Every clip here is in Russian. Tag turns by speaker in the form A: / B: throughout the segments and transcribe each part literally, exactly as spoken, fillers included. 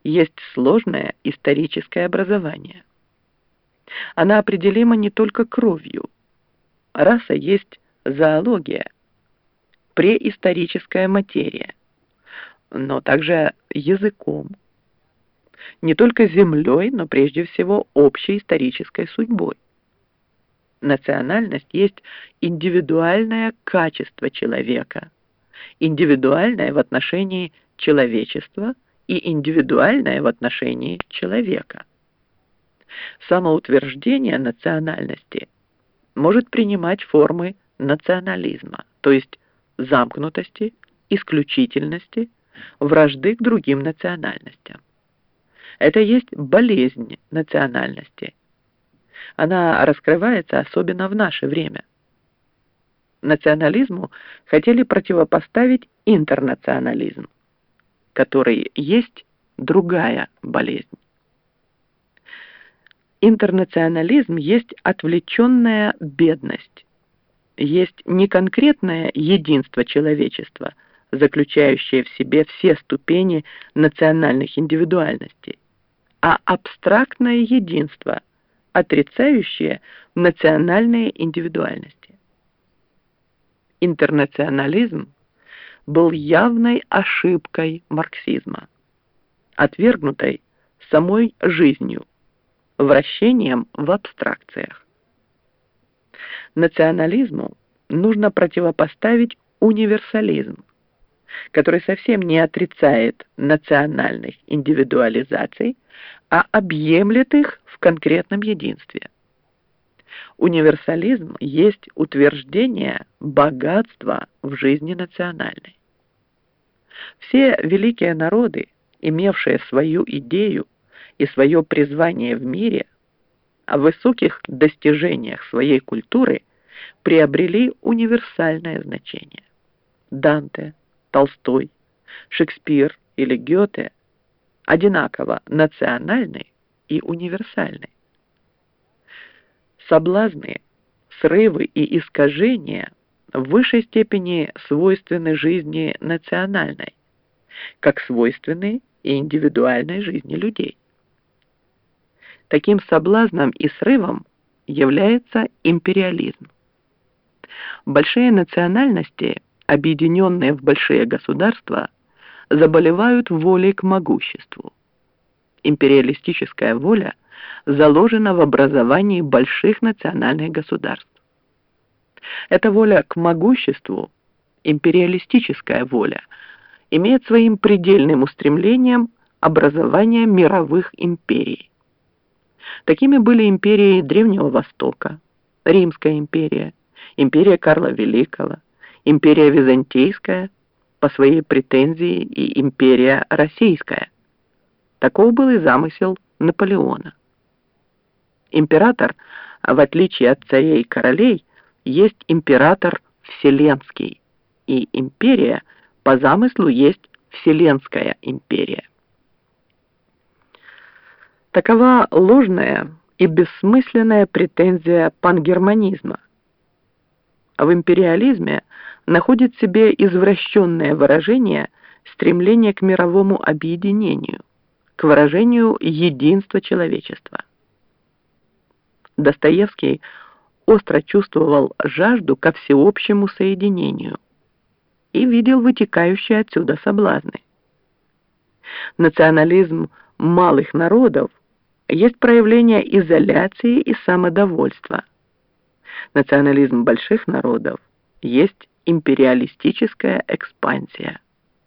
A: есть сложное историческое образование. Она определима не только кровью. Раса есть зоология, преисторическая материя, но также языком, не только землей, но прежде всего общей исторической судьбой. Национальность есть индивидуальное качество человека, индивидуальное в отношении человечества и индивидуальное в отношении человека. Самоутверждение национальности может принимать формы национализма, то есть замкнутости, исключительности, вражды к другим национальностям. Это есть болезнь национальности. Она раскрывается особенно в наше время. Национализму хотели противопоставить интернационализм, который есть другая болезнь. Интернационализм есть отвлеченная бедность, есть не конкретное единство человечества, заключающее в себе все ступени национальных индивидуальностей, а абстрактное единство, отрицающее национальные индивидуальности. Интернационализм был явной ошибкой марксизма, отвергнутой самой жизнью, вращением в абстракциях. Национализму нужно противопоставить универсализм, который совсем не отрицает национальных индивидуализаций, а объемлет их в конкретном единстве. Универсализм есть утверждение богатства в жизни национальной. Все великие народы, имевшие свою идею и свое призвание в мире, о высоких достижениях своей культуры приобрели универсальное значение. Данте, Толстой, Шекспир или Гёте одинаково национальны и универсальны. Соблазны, срывы и искажения в высшей степени свойственны жизни национальной, как свойственны и индивидуальной жизни людей. Таким соблазном и срывом является империализм. Большие национальности, объединенные в большие государства, заболевают волей к могуществу. Империалистическая воля заложена в образовании больших национальных государств. Эта воля к могуществу, империалистическая воля, имеет своим предельным устремлением образование мировых империй. Такими были империи Древнего Востока, Римская империя, империя Карла Великого, империя Византийская, по своей претензии и империя Российская. Таков был и замысел Наполеона. Император, в отличие от царей и королей, есть император вселенский, и империя по замыслу есть Вселенская империя. Такова ложная и бессмысленная претензия пангерманизма. В империализме находит в себе извращенное выражение стремление к мировому объединению, к выражению единства человечества. Достоевский остро чувствовал жажду ко всеобщему соединению и видел вытекающие отсюда соблазны. Национализм малых народов есть проявление изоляции и самодовольства. Национализм больших народов есть империалистическая экспансия.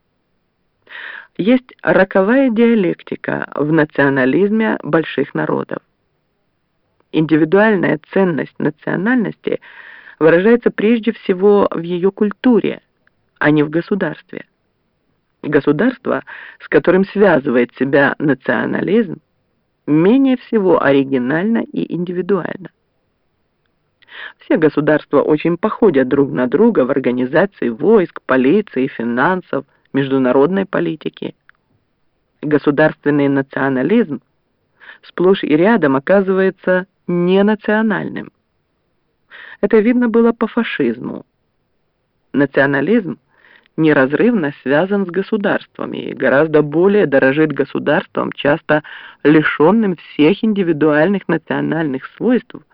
A: Есть роковая диалектика в национализме больших народов. Индивидуальная ценность национальности выражается прежде всего в ее культуре, а не в государстве. Государство, с которым связывает себя национализм, менее всего оригинально и индивидуально. Все государства очень походят друг на друга в организации войск, полиции, финансов, международной политики. Государственный национализм сплошь и рядом оказывается ненациональным. Это видно было по фашизму. Национализм неразрывно связан с государством и гораздо более дорожит государством, часто лишенным всех индивидуальных национальных свойств,